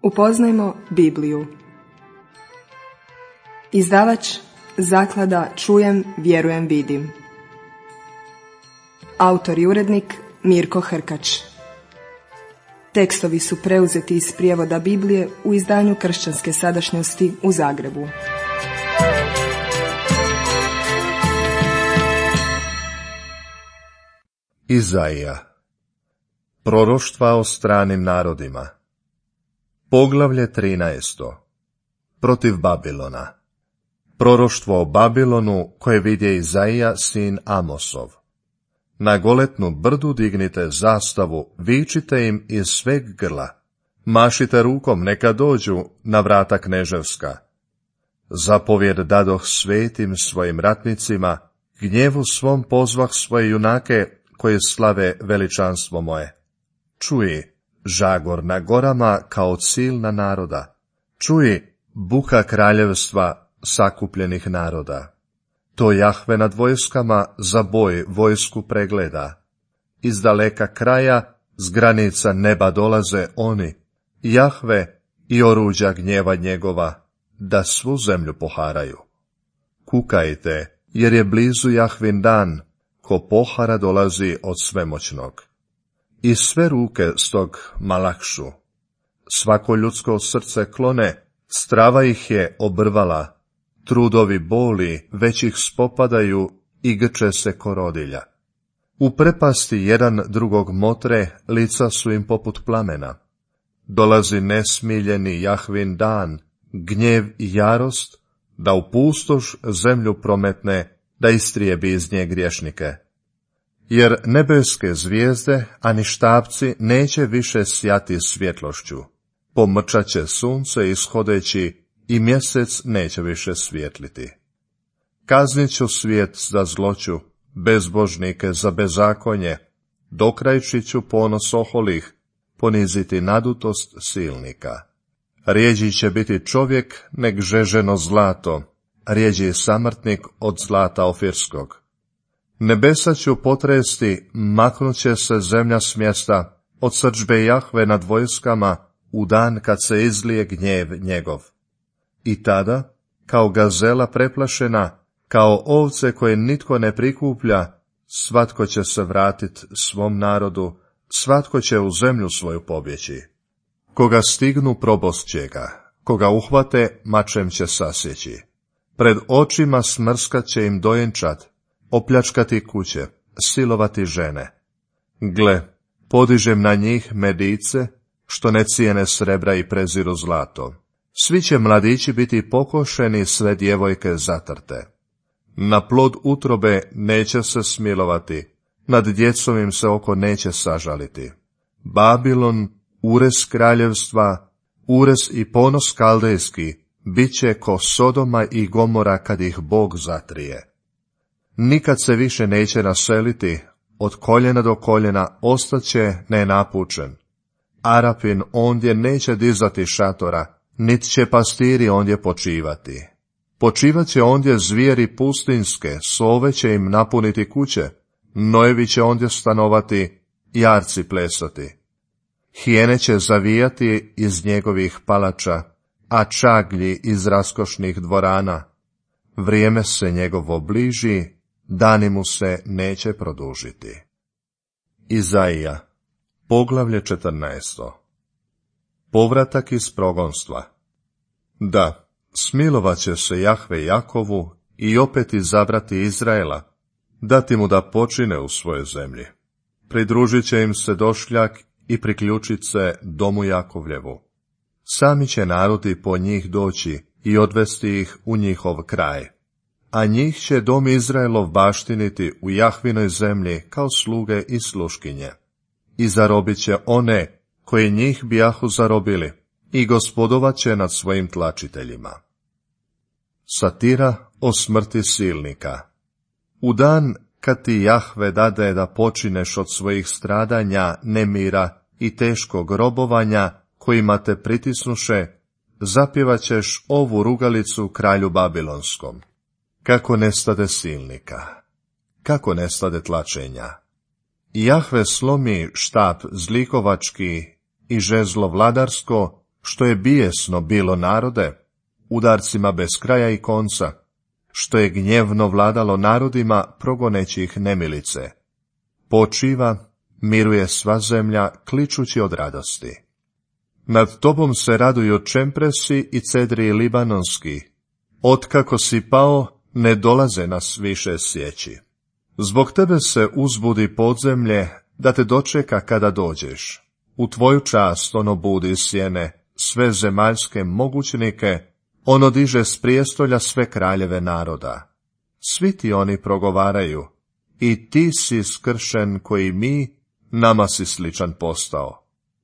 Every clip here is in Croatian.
Upoznajmo Bibliju. Izdavač Zaklada Čujem, vjerujem, vidim. Autor i urednik Mirko Hrkač. Tekstovi su preuzeti iz prijevoda Biblije u izdanju Kršćanske sadašnjosti u Zagrebu. Izaija. Proroštva o stranim narodima. Poglavlje 13. Protiv Babilona. Proroštvo o Babilonu koje vidje Izaija sin Amosov. Na goletnu brdu dignite zastavu, vičite im iz sveg grla. Mašite rukom, neka dođu na vrata kneževska. Zapovjed dadoh svetim svojim ratnicima, gnjevu svom pozvah svoje junake koje slave veličanstvo moje. Čuj, žagor na gorama kao silna naroda. Čuj, buka kraljevstva sakupljenih naroda. To Jahve nad vojskama za boj vojsku pregleda. Iz daleka kraja, s granica neba dolaze oni, Jahve i oruđa gnjeva njegova, da svu zemlju poharaju. Kukajte, jer je blizu Jahvin dan, ko pohara dolazi od svemoćnog. I sve ruke stog malakšu. Svako ljudsko srce klone, strava ih je obrvala, trudovi boli već ih spopadaju i grče se ko rodilja. U prepasti jedan drugog motre, lica su im poput plamena. Dolazi nesmiljeni Jahvin dan, gnjev i jarost, da u pustoš zemlju prometne, da istrijebi iz nje griješnike. Jer nebeske zvijezde, ani štapci neće više sjati svjetlošću. Pomrčat će sunce ishodeći i mjesec neće više svijetliti. Kaznit ću svijet za zloću, bezbožnike za bezakonje, dokrajčit ću ponos oholih, poniziti nadutost silnika. Rjeđi će biti čovjek nek žeženo zlato, rjeđi samrtnik od zlata ofirskog. Nebesa ću potresti, maknut će se zemlja s mjesta, od srdžbe Jahve nad vojskama, u dan kad se izlije gnjev njegov. I tada, kao gazela preplašena, kao ovce koje nitko ne prikuplja, svatko će se vratit svom narodu, svatko će u zemlju svoju pobjeći. Koga stignu probost će ga, koga uhvate mačem će sasjeći. Pred očima smrskat će im dojenčad, opljačkati kuće, silovati žene. Gle, podižem na njih medice, što ne cijene srebra i preziru zlato. Svi će mladići biti pokošeni, sve djevojke zatrte. Na plod utrobe neće se smilovati, nad djecom im se oko neće sažaliti. Babilon, ures kraljevstva, ures i ponos kaldejski, bit će ko Sodoma i Gomora kad ih Bog zatrije. Nikad se više neće naseliti, od koljena do koljena ostaće nenapučen. Arapin ondje neće dizati šatora, nit će pastiri ondje počivati. Počivat će ondje zvijeri pustinske, sove će im napuniti kuće, nojevi će ondje stanovati, jarci plesati. Hijene će zavijati iz njegovih palača, a čaglji iz raskošnih dvorana. Vrijeme se njegovo bliži, dani mu se neće produžiti. Izaija, poglavlje 14. Povratak iz progonstva. Da, smilovat će se Jahve Jakovu i opet izabrati Izraela, dati mu da počine u svojoj zemlji. Pridružit će im se došljak i priključit se domu Jakovljevu. Sami će narodi po njih doći i odvesti ih u njihov kraj. A njih će dom Izraelov baštiniti u Jahvinoj zemlji kao sluge i sluškinje. I zarobit će one koji njih bijahu zarobili i gospodovat će nad svojim tlačiteljima. Satira o smrti silnika. U dan kad ti Jahve dade da počineš od svojih stradanja, nemira i teškog robovanja kojima te pritisnuše, zapjevaćeš ovu rugalicu kralju Babilonskom. Kako nestade silnika, kako nestade tlačenja. Jahve slomi štap zlikovački i žezlo vladarsko, što je bijesno bilo narode, udarcima bez kraja i konca, što je gnjevno vladalo narodima progoneći ih nemilice. Počiva, miruje sva zemlja, kličući od radosti. Nad tobom se raduju čempresi i cedri libanonski. Otkako si pao, ne dolaze nas više sjeći. Zbog tebe se uzbudi podzemlje, da te dočeka kada dođeš. U tvoju čast ono budi sjene, sve zemaljske mogućnike, ono diže s prijestolja sve kraljeve naroda. Svi ti oni progovaraju, i ti si skršen koji mi, nama si sličan postao.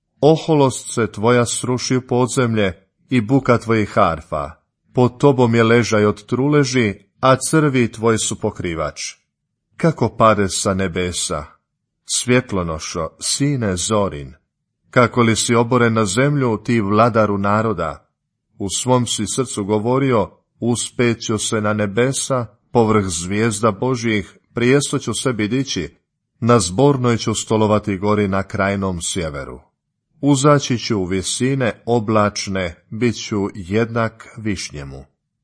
Oholost se tvoja sruši u podzemlje i buka tvojih harfa. Pod tobom je ležaj od truleži, a crvi tvoj su pokrivač. Kako pade sa nebesa, svjetlonošo, sine Zorin, kako li si oboren na zemlju, ti vladaru naroda. U svom si srcu govorio, uspet ću se na nebesa, povrh zvijezda Božjih, prijesto ću sebi dići, na zbornoj ću stolovati gori na krajnom sjeveru. Uzaći ću u visine oblačne, bit ću jednak višnjemu.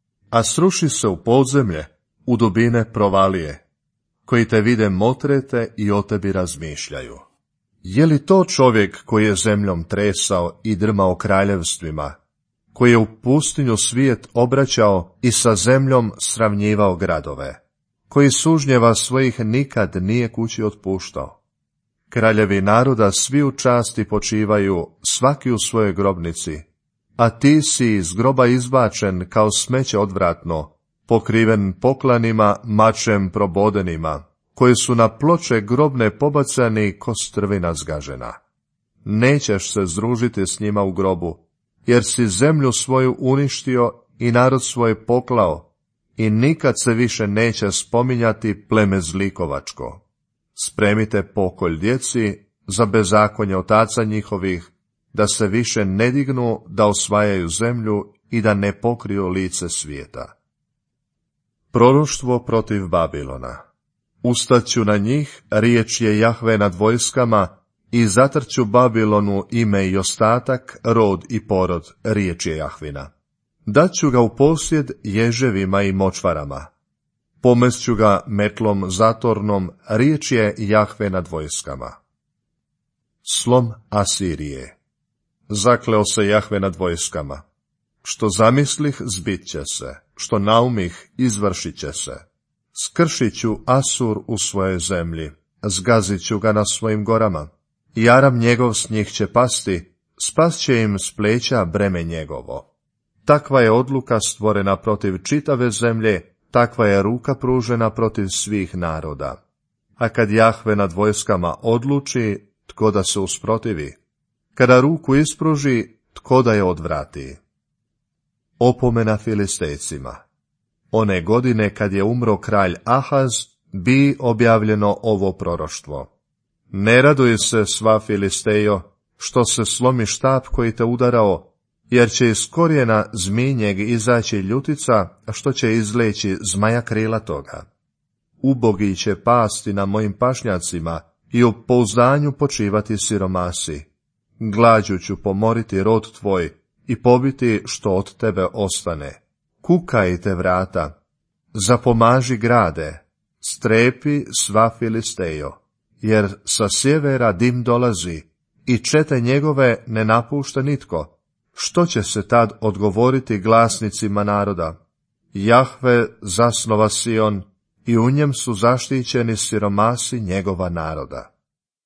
A sruši se u podzemlje, u dubine provalije, koji te vide motrete i o tebi razmišljaju. Je li to čovjek koji je zemljom tresao i drmao kraljevstvima, koji je u pustinju svijet obraćao i sa zemljom sravnjivao gradove, koji sužnjeva svojih nikad nije kući otpuštao? Kraljevi naroda svi u časti počivaju, svaki u svojoj grobnici, a ti si iz groba izbačen kao smeće odvratno, pokriven poklanima, mačem probodenima, koji su na ploče grobne pobacani ko strvina zgažena. Nećeš se združiti s njima u grobu, jer si zemlju svoju uništio i narod svoj poklao, i nikad se više neće spominjati pleme zlikovačko. Spremite pokolj djeci za bezakonje otaca njihovih, da se više ne dignu da osvajaju zemlju i da ne pokriju lice svijeta. Proroštvo protiv Babilona. Ustaću na njih, riječ je Jahve nad vojskama, i zatrću Babilonu ime i ostatak, rod i porod, riječ je Jahvina. Daću ga u posjed ježevima i močvarama. Pomesću ga metlom zatornom, riječ je Jahve nad vojskama. Slom Asirije. Zakleo se Jahve nad vojskama. Što zamislih, zbit će se, što naumih, izvršit će se. Skršit ću Asur u svojoj zemlji, zgazit ću ga na svojim gorama. Jaram njegov s njih će pasti, spas će im s pleća breme njegovo. Takva je odluka stvorena protiv čitave zemlje, takva je ruka pružena protiv svih naroda. A kad Jahve nad vojskama odluči, tko da se usprotivi? Kada ruku ispruži, tko da je odvrati? Opomena Filistejcima. One godine kad je umro kralj Ahaz, bi objavljeno ovo proroštvo. Ne raduj se, sva Filistejo, što se slomi štap koji te udarao, jer će iz korijena zmijnjeg izaći ljutica, što će izleći zmaja krilatoga. Ubogi će pasti na mojim pašnjacima i u pouzdanju počivati siromasi. Glađu ću pomoriti rod tvoj i pobiti što od tebe ostane. Kukajte vrata, zapomaži grade, strepi sva Filistejo, jer sa sjevera dim dolazi i čete njegove ne napušta nitko. Što će se tad odgovoriti glasnicima naroda? Jahve zasnova Sion i u njem su zaštićeni siromasi njegova naroda.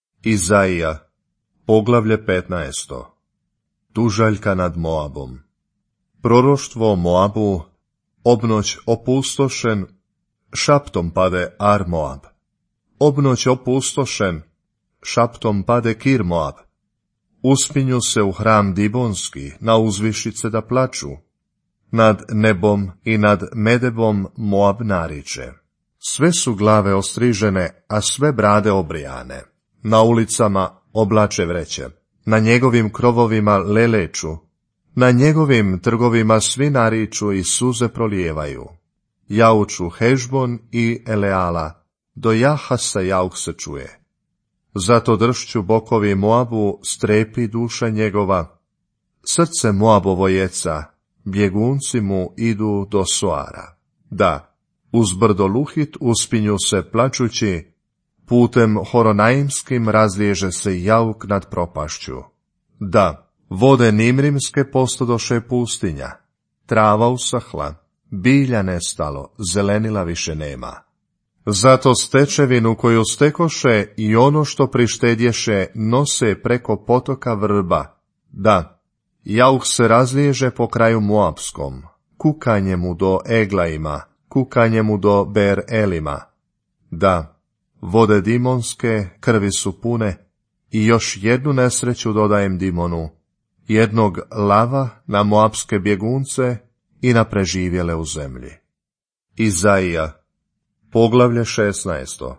Izaija, poglavlje 15. Tužaljka nad Moabom. Proroštvo o Moabu, obnoć opustošen, šaptom pade Ar Moab. Obnoć opustošen, šaptom pade Kir Moab. Uspinju se u hram Dibonski, na uzvišice da plaču. Nad nebom i nad Medebom Moab nariče. Sve su glave ostrižene, a sve brade obrijane. Na ulicama oblače vreće, na njegovim krovovima leleču, na njegovim trgovima svi nariču i suze prolijevaju. Jauču Hešbon i Eleala, do Jahasa jauk se čuje. Zato dršću bokovi Moabu, strepi duša njegova. srce Moabovo jeca, bjegunci mu idu do Soara. Da, uz brdo Luhit uspinju se plačući, putem horonaimskim razliježe se jauk nad propašću. Da, vode nimrimske postodoše pustinja, trava usahla, bilja nestalo, zelenila više nema. Zato stečevinu koju stekoše i ono što prištedješe nose preko potoka vrba. Da, jauh se razliježe po kraju Moabskom, kukanje mu do Eglaima, kukanje mu do Ber Elima. Da, vode Dimonske krvi su pune i još jednu nesreću dodajem Dimonu, jednog lava na Moabske bjegunce i na preživjele u zemlji. Izaija, poglavlje 16.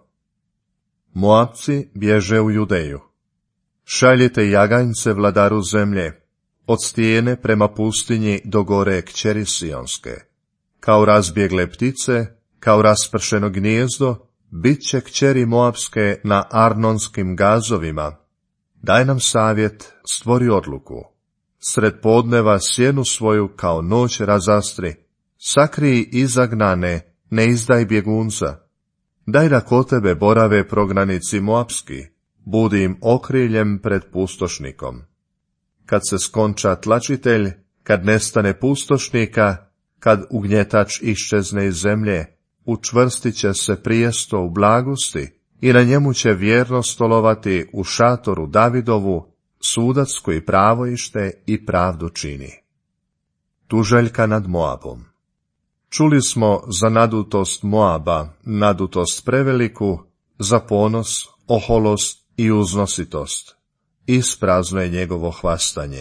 Moabci bježe u Judeju. Šaljite jaganjce vladaru zemlje, od stijene prema pustinji do gore kćeri Sionske. Kao razbjegle ptice, kao raspršeno gnijezdo, bit će kćeri Moabske na Arnonskim gazovima. Daj nam savjet, stvori odluku. Sred podneva sjenu svoju kao noć razastri. Sakrij izagnane, ne izdaj bjegunca. Daj da kod tebe borave prognanici Moabski, budi im okriljem pred pustošnikom. Kad se skonča tlačitelj, kad nestane pustošnika, kad ugnjetač iščezne iz zemlje, učvrstit će se prijesto u blagosti i na njemu će vjerno stolovati u šatoru Davidovu, sudac koji pravoište i pravdu čini. Tuželjka nad Moabom. Čuli smo za nadutost Moaba, nadutost preveliku, za ponos, oholost i uznositost. Isprazno je njegovo hvastanje.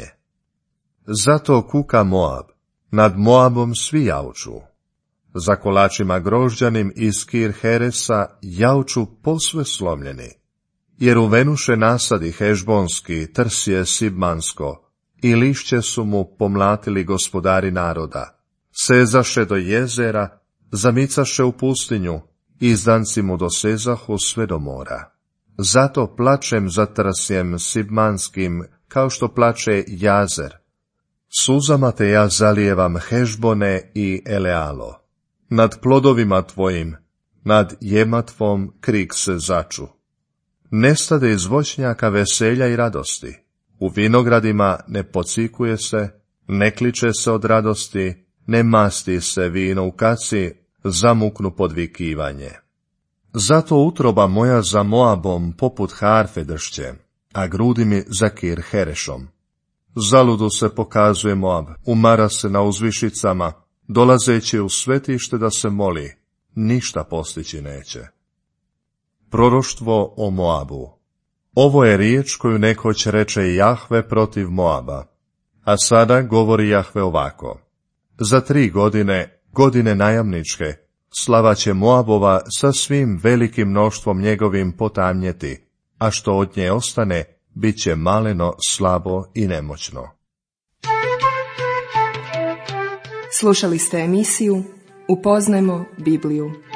Zato kuka Moab, nad Moabom svi jauču. Za kolačima grožđanim iz Kir Heresa jauču posve slomljeni. Jer uvenuše nasadi Hešbonski, trsje Sibmansko, i lišće su mu pomlatili gospodari naroda. Sezaše do jezera, zamicaše u pustinju, izdanci mu dosezahu sve do mora. Zato plačem za trsjem Sibmanskim, kao što plače Jazer. Suzama te ja zalijevam Hešbone i Elealo. Nad plodovima tvojim, nad jema tvom krik se začu. Nestade iz voćnjaka veselja i radosti. U vinogradima ne pocikuje se, ne kliče se od radosti, ne masti se vino u kaci, zamuknu podvikivanje. Zato utroba moja za Moabom poput harfe dršće, a grudi mi za Kir Herešom. Zaludu se pokazuje Moab, umara se na uzvišicama, dolazeći u svetište da se moli, ništa postići neće. Proroštvo o Moabu. Ovo je riječ koju nekoć reče Jahve protiv Moaba, a sada govori Jahve ovako. Za 3 godine, godine najamničke, slava će Moabova sa svim velikim mnoštvom njegovim potamnjeti, a što od nje ostane, bit će maleno, slabo i nemoćno. Slušali ste emisiju Upoznajmo Bibliju.